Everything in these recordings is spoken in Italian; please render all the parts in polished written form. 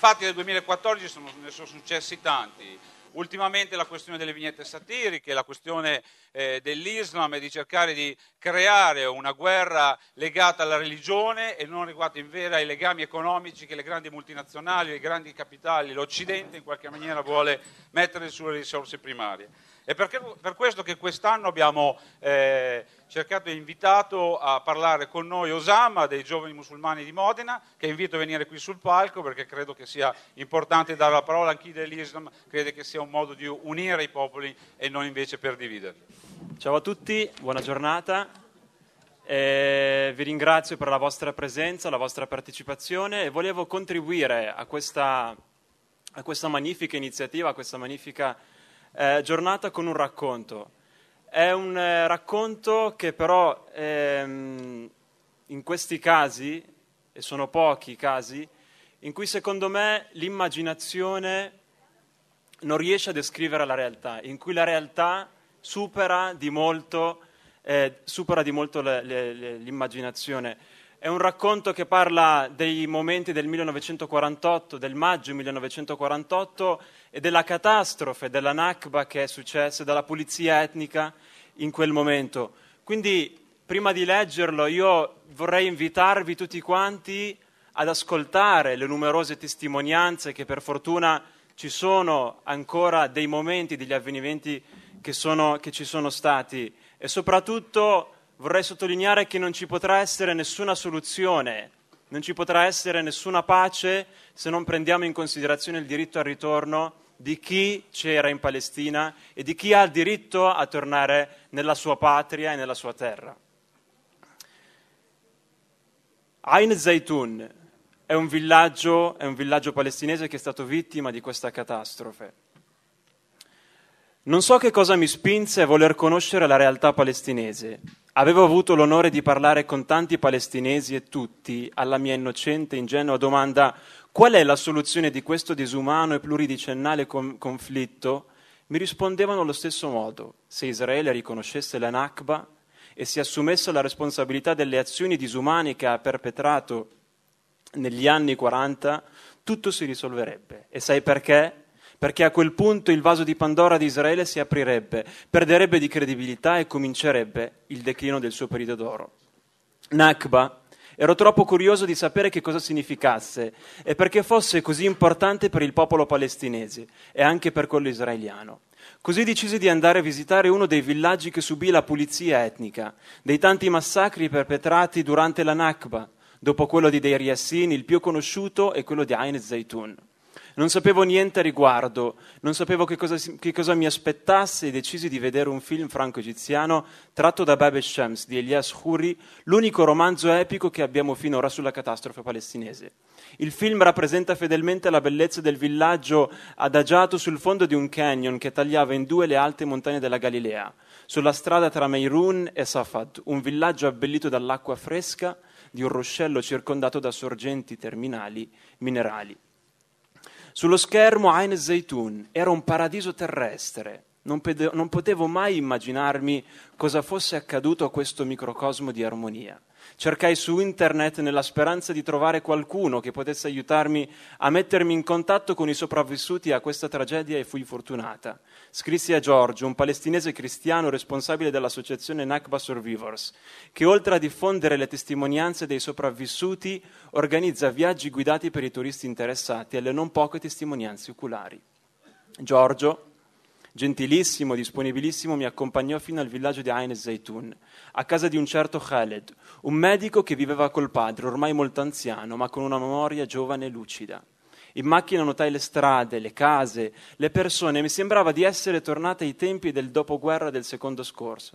fatti del 2014 ne sono successi tanti. Ultimamente la questione delle vignette satiriche, la questione dell'Islam e di cercare di creare una guerra legata alla religione e non legata in vera ai legami economici che le grandi multinazionali, le grandi capitali, l'Occidente in qualche maniera vuole mettere sulle risorse primarie. È per questo che quest'anno abbiamo cercato e invitato a parlare con noi Osama, dei giovani musulmani di Modena, che invito a venire qui sul palco perché credo che sia importante dare la parola a chi dell'Islam crede che sia un modo di unire i popoli e non invece per dividerli. Ciao a tutti, buona giornata. Vi ringrazio per la vostra presenza, la vostra partecipazione e volevo contribuire a questa magnifica iniziativa, a questa magnifica giornata con un racconto. È un racconto che però in questi casi, e sono pochi i casi, in cui secondo me l'immaginazione non riesce a descrivere la realtà, in cui la realtà supera di molto l'immaginazione. È un racconto che parla dei momenti del 1948, del maggio 1948 e della catastrofe della Nakba che è successa, della pulizia etnica in quel momento. Quindi, prima di leggerlo, io vorrei invitarvi tutti quanti ad ascoltare le numerose testimonianze che per fortuna ci sono ancora dei momenti, degli avvenimenti che ci sono stati e soprattutto vorrei sottolineare che non ci potrà essere nessuna soluzione, non ci potrà essere nessuna pace se non prendiamo in considerazione il diritto al ritorno di chi c'era in Palestina e di chi ha il diritto a tornare nella sua patria e nella sua terra. Ain Zaytun è un villaggio palestinese che è stato vittima di questa catastrofe. Non so che cosa mi spinse a voler conoscere la realtà palestinese. Avevo avuto l'onore di parlare con tanti palestinesi e tutti, alla mia innocente, ingenua domanda «Qual è la soluzione di questo disumano e pluridecennale conflitto?» mi rispondevano allo stesso modo. Se Israele riconoscesse la Nakba e si assumesse la responsabilità delle azioni disumane che ha perpetrato negli anni 40, tutto si risolverebbe. E sai perché? Perché a quel punto il vaso di Pandora di Israele si aprirebbe, perderebbe di credibilità e comincerebbe il declino del suo periodo d'oro. Nakba, ero troppo curioso di sapere che cosa significasse e perché fosse così importante per il popolo palestinese e anche per quello israeliano. Così decisi di andare a visitare uno dei villaggi che subì la pulizia etnica, dei tanti massacri perpetrati durante la Nakba, dopo quello di Deir Yassin, il più conosciuto, e quello di Ain Zaytun. Non sapevo niente a riguardo, non sapevo che cosa mi aspettasse e decisi di vedere un film franco-egiziano tratto da Bab el-Shams di Elias Khoury, l'unico romanzo epico che abbiamo finora sulla catastrofe palestinese. Il film rappresenta fedelmente la bellezza del villaggio adagiato sul fondo di un canyon che tagliava in due le alte montagne della Galilea, sulla strada tra Meirun e Safad, un villaggio abbellito dall'acqua fresca di un ruscello circondato da sorgenti terminali minerali. Sullo schermo Ain Zaytun era un paradiso terrestre. Non potevo mai immaginarmi cosa fosse accaduto a questo microcosmo di armonia. Cercai su internet nella speranza di trovare qualcuno che potesse aiutarmi a mettermi in contatto con i sopravvissuti a questa tragedia e fui fortunata. Scrissi a Giorgio, un palestinese cristiano responsabile dell'associazione Nakba Survivors, che oltre a diffondere le testimonianze dei sopravvissuti organizza viaggi guidati per i turisti interessati alle non poche testimonianze oculari. Giorgio, gentilissimo, disponibilissimo, mi accompagnò fino al villaggio di Ain Zaytun, a casa di un certo Khaled, un medico che viveva col padre, ormai molto anziano, ma con una memoria giovane e lucida. In macchina notai le strade, le case, le persone, e mi sembrava di essere tornata ai tempi del dopoguerra del secolo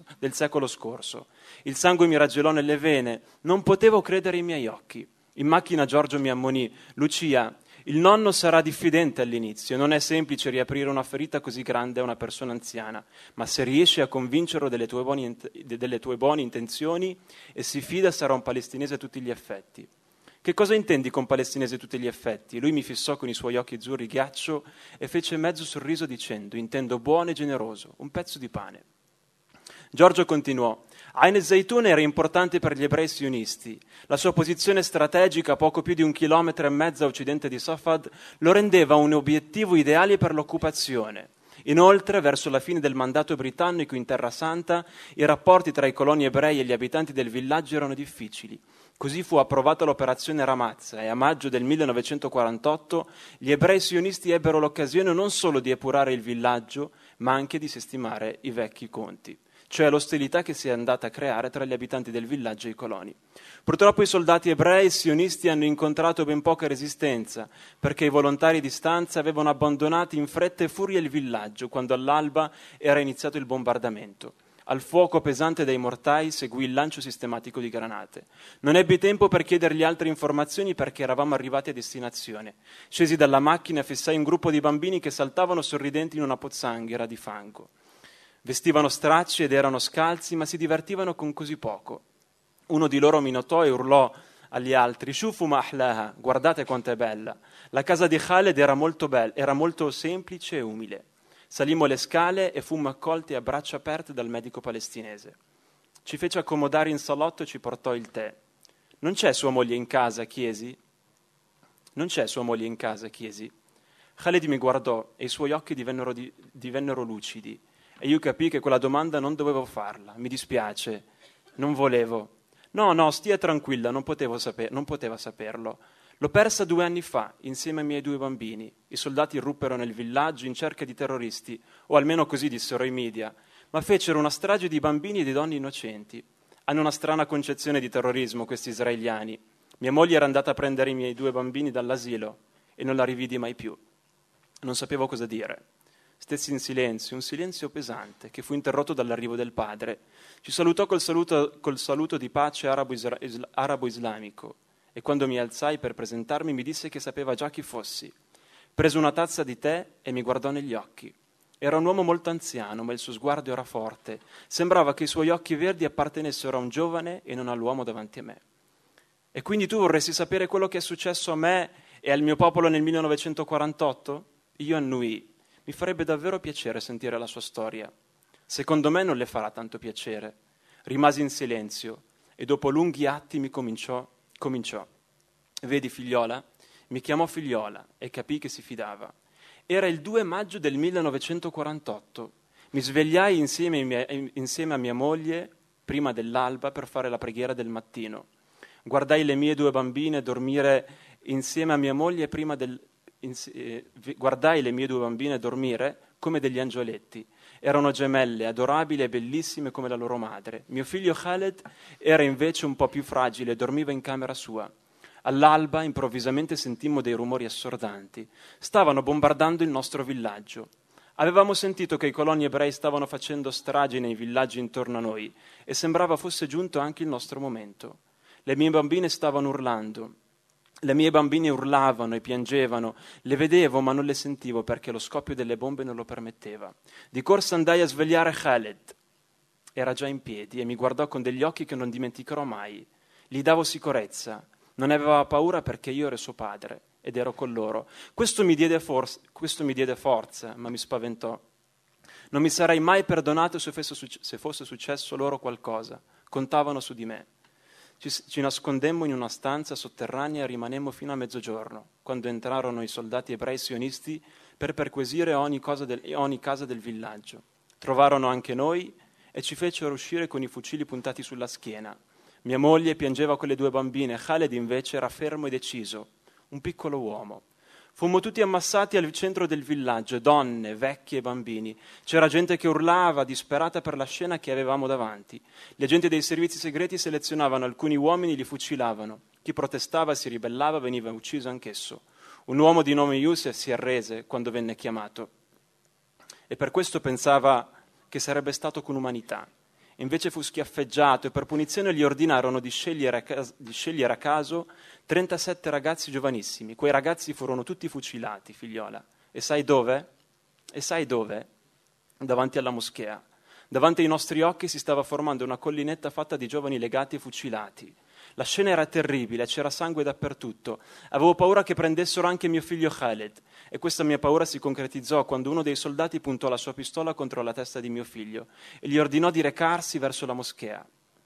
scorso. Il sangue mi raggelò nelle vene, non potevo credere ai miei occhi. In macchina Giorgio mi ammonì: Lucia, il nonno sarà diffidente all'inizio, non è semplice riaprire una ferita così grande a una persona anziana, ma se riesci a convincerlo delle tue buone intenzioni e si fida, sarà un palestinese a tutti gli effetti. Che cosa intendi con palestinese a tutti gli effetti? Lui mi fissò con i suoi occhi azzurri ghiaccio e fece mezzo sorriso dicendo: intendo buono e generoso, un pezzo di pane. Giorgio continuò: Ain Zaytun era importante per gli ebrei sionisti. La sua posizione strategica, a poco più di 1,5 chilometri a occidente di Safad, lo rendeva un obiettivo ideale per l'occupazione. Inoltre, verso la fine del mandato britannico in Terra Santa, i rapporti tra i coloni ebrei e gli abitanti del villaggio erano difficili. Così fu approvata l'operazione Ramazza e a maggio del 1948 gli ebrei sionisti ebbero l'occasione non solo di epurare il villaggio, ma anche di sistemare i vecchi conti, cioè l'ostilità che si è andata a creare tra gli abitanti del villaggio e i coloni. Purtroppo i soldati ebrei sionisti hanno incontrato ben poca resistenza, perché i volontari di stanza avevano abbandonato in fretta e furia il villaggio quando all'alba era iniziato il bombardamento. Al fuoco pesante dei mortai seguì il lancio sistematico di granate. Non ebbi tempo per chiedergli altre informazioni perché eravamo arrivati a destinazione. Scesi dalla macchina e fissai un gruppo di bambini che saltavano sorridenti in una pozzanghera di fango. Vestivano stracci ed erano scalzi, ma si divertivano con così poco. Uno di loro mi notò e urlò agli altri: "Shufu ma ahlaha", guardate quanto è bella. La casa di Khaled era molto bella, era molto semplice e umile. Salimmo le scale e fummo accolti a braccia aperte dal medico palestinese. Ci fece accomodare in salotto e ci portò il tè. "Non c'è sua moglie in casa?" chiesi. "Non c'è sua moglie in casa?" chiesi. Khaled mi guardò e i suoi occhi divennero lucidi e io capii che quella domanda non dovevo farla. "Mi dispiace, non volevo." No, stia tranquilla, non poteva saperlo. L'ho persa 2 anni fa, insieme ai miei 2 bambini. I soldati irruppero nel villaggio in cerca di terroristi, o almeno così dissero i media, ma fecero una strage di bambini e di donne innocenti. Hanno una strana concezione di terrorismo, questi israeliani. Mia moglie era andata a prendere i miei 2 bambini dall'asilo e non la rividi mai più. Non sapevo cosa dire. Stessi in silenzio, un silenzio pesante, che fu interrotto dall'arrivo del padre. Ci salutò col saluto di pace arabo-islamico. E quando mi alzai per presentarmi mi disse che sapeva già chi fossi. Prese una tazza di tè e mi guardò negli occhi. Era un uomo molto anziano, ma il suo sguardo era forte. Sembrava che i suoi occhi verdi appartenessero a un giovane e non all'uomo davanti a me. "E quindi tu vorresti sapere quello che è successo a me e al mio popolo nel 1948? Io annuii. Mi farebbe davvero piacere sentire la sua storia. Secondo me non le farà tanto piacere. Rimasi in silenzio e dopo lunghi attimi cominciò. "Vedi, figliola?" Mi chiamò figliola e capì che si fidava. Era il 2 maggio del 1948. Mi svegliai insieme a mia moglie prima dell'alba per fare la preghiera del mattino. Guardai le mie 2 bambine dormire insieme a mia moglie guardai le mie 2 bambine dormire come degli angioletti. Erano gemelle, adorabili e bellissime come la loro madre. Mio figlio Khaled era invece un po' più fragile e dormiva in camera sua. All'alba improvvisamente sentimmo dei rumori assordanti. Stavano bombardando il nostro villaggio. Avevamo sentito che i coloni ebrei stavano facendo stragi nei villaggi intorno a noi e sembrava fosse giunto anche il nostro momento. Le mie bambine stavano urlando. Le mie bambine urlavano e piangevano, le vedevo ma non le sentivo perché lo scoppio delle bombe non lo permetteva. Di corsa andai a svegliare Khaled. Era già in piedi e mi guardò con degli occhi che non dimenticherò mai. Gli davo sicurezza, non aveva paura perché io ero suo padre ed ero con loro. Questo mi diede forza, ma mi spaventò. Non mi sarei mai perdonato se fosse successo loro qualcosa. Contavano su di me. Ci nascondemmo in una stanza sotterranea e rimanemmo fino a mezzogiorno, quando entrarono i soldati ebrei sionisti per perquisire ogni casa del villaggio. Trovarono anche noi e ci fecero uscire con i fucili puntati sulla schiena. Mia moglie piangeva con le 2 bambine, Khaled invece era fermo e deciso, un piccolo uomo. Fummo tutti ammassati al centro del villaggio, donne, vecchi e bambini. C'era gente che urlava, disperata per la scena che avevamo davanti. Gli agenti dei servizi segreti selezionavano alcuni uomini e li fucilavano. Chi protestava, si ribellava, veniva ucciso anch'esso. Un uomo di nome Youssef si arrese quando venne chiamato e per questo pensava che sarebbe stato con umanità. Invece fu schiaffeggiato e per punizione gli ordinarono di scegliere a caso 37 ragazzi giovanissimi. Quei ragazzi furono tutti fucilati, figliola. E sai dove? Davanti alla moschea. Davanti ai nostri occhi si stava formando una collinetta fatta di giovani legati e fucilati. La scena era terribile, c'era sangue dappertutto. Avevo paura che prendessero anche mio figlio Khaled e questa mia paura si concretizzò quando uno dei soldati puntò la sua pistola contro la testa di mio figlio e gli ordinò di recarsi verso la moschea.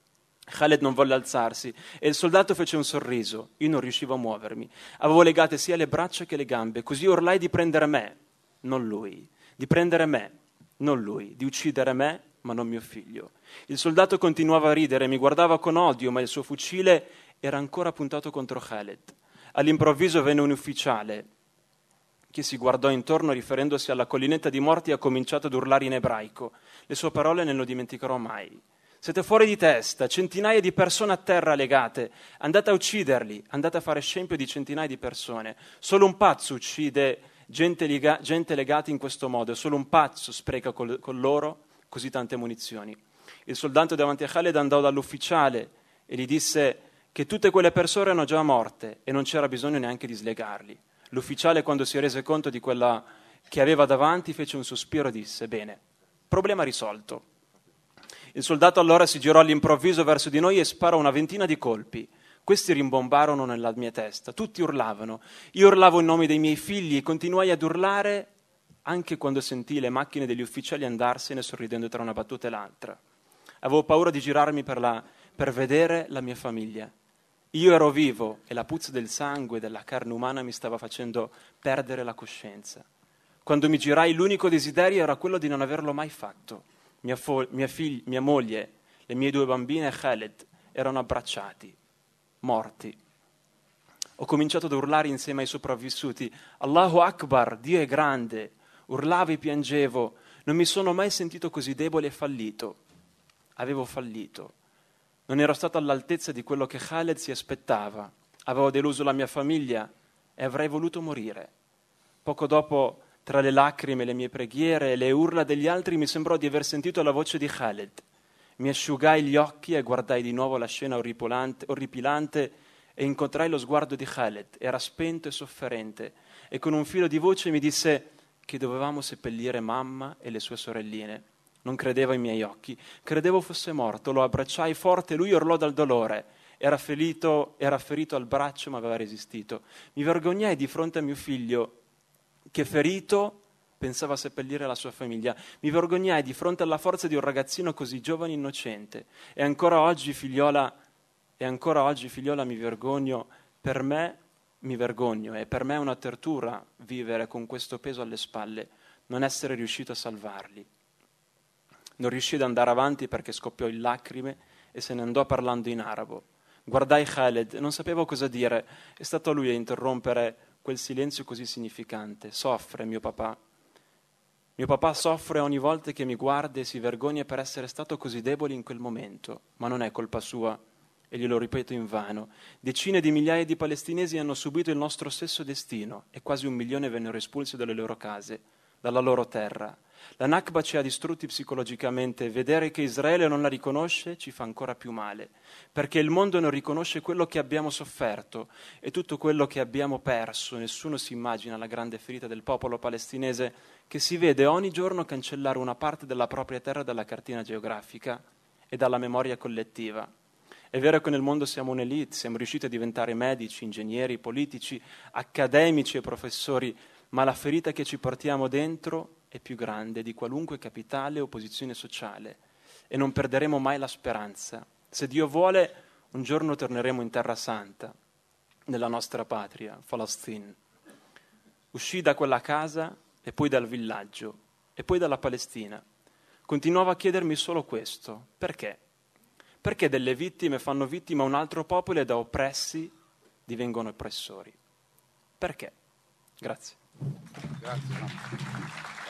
Khaled non volle alzarsi e il soldato fece un sorriso. Io non riuscivo a muovermi. Avevo legate sia le braccia che le gambe, così urlai di prendere me, non lui, di prendere me, non lui, di uccidere me, ma non mio figlio. Il soldato continuava a ridere, mi guardava con odio, ma il suo fucile era ancora puntato contro Khaled. All'improvviso venne un ufficiale che si guardò intorno riferendosi alla collinetta di morti e ha cominciato ad urlare in ebraico. Le sue parole non lo dimenticherò mai. Siete fuori di testa, centinaia di persone a terra legate, andate a ucciderli, andate a fare scempio di centinaia di persone. Solo un pazzo uccide gente legata in questo modo, solo un pazzo spreca con loro così tante munizioni. Il soldato davanti a Khaled andò dall'ufficiale e gli disse che tutte quelle persone erano già morte e non c'era bisogno neanche di slegarli. L'ufficiale, quando si rese conto di quella che aveva davanti, fece un sospiro e disse: bene, problema risolto. Il soldato allora si girò all'improvviso verso di noi e sparò una ventina di colpi. Questi rimbombarono nella mia testa, tutti urlavano. Io urlavo in nome dei miei figli e continuai ad urlare anche quando sentii le macchine degli ufficiali andarsene sorridendo tra una battuta e l'altra. Avevo paura di girarmi per vedere la mia famiglia. Io ero vivo e la puzza del sangue e della carne umana mi stava facendo perdere la coscienza. Quando mi girai, l'unico desiderio era quello di non averlo mai fatto. Mia moglie, le mie 2 bambine e Khaled erano abbracciati, morti. Ho cominciato ad urlare insieme ai sopravvissuti: Allahu Akbar, Dio è grande. Urlavo e piangevo. Non mi sono mai sentito così debole e fallito. Avevo fallito. Non ero stato all'altezza di quello che Khaled si aspettava. Avevo deluso la mia famiglia e avrei voluto morire. Poco dopo, tra le lacrime, le mie preghiere e le urla degli altri, mi sembrò di aver sentito la voce di Khaled. Mi asciugai gli occhi e guardai di nuovo la scena orripilante e incontrai lo sguardo di Khaled. Era spento e sofferente e con un filo di voce mi disse che dovevamo seppellire mamma e le sue sorelline. Non credeva ai miei occhi, credevo fosse morto, lo abbracciai forte e lui urlò dal dolore. Era ferito al braccio ma aveva resistito. Mi vergognai di fronte a mio figlio che ferito pensava a seppellire la sua famiglia. Mi vergognai di fronte alla forza di un ragazzino così giovane e innocente. E ancora oggi, figliola, mi vergogno. Mi vergogno e per me è una tortura vivere con questo peso alle spalle, non essere riuscito a salvarli. Non riuscì ad andare avanti perché scoppiò in lacrime e se ne andò parlando in arabo. Guardai Khaled, non sapevo cosa dire. È stato lui a interrompere quel silenzio così significante. Soffre mio papà. Mio papà soffre ogni volta che mi guarda e si vergogna per essere stato così debole in quel momento, ma non è colpa sua. E glielo ripeto invano. Decine di migliaia di palestinesi hanno subito il nostro stesso destino e quasi 1 milione vennero espulsi dalle loro case, dalla loro terra. La Nakba ci ha distrutti psicologicamente e vedere che Israele non la riconosce ci fa ancora più male, perché il mondo non riconosce quello che abbiamo sofferto e tutto quello che abbiamo perso. Nessuno si immagina la grande ferita del popolo palestinese che si vede ogni giorno cancellare una parte della propria terra dalla cartina geografica e dalla memoria collettiva. È vero che nel mondo siamo un'elite, siamo riusciti a diventare medici, ingegneri, politici, accademici e professori, ma la ferita che ci portiamo dentro è più grande di qualunque capitale o posizione sociale e non perderemo mai la speranza. Se Dio vuole, un giorno torneremo in Terra Santa, nella nostra patria, Falastin. Uscì da quella casa e poi dal villaggio e poi dalla Palestina. Continuavo a chiedermi solo questo: perché? Perché delle vittime fanno vittima a un altro popolo e da oppressi divengono oppressori? Perché? Grazie. Grazie.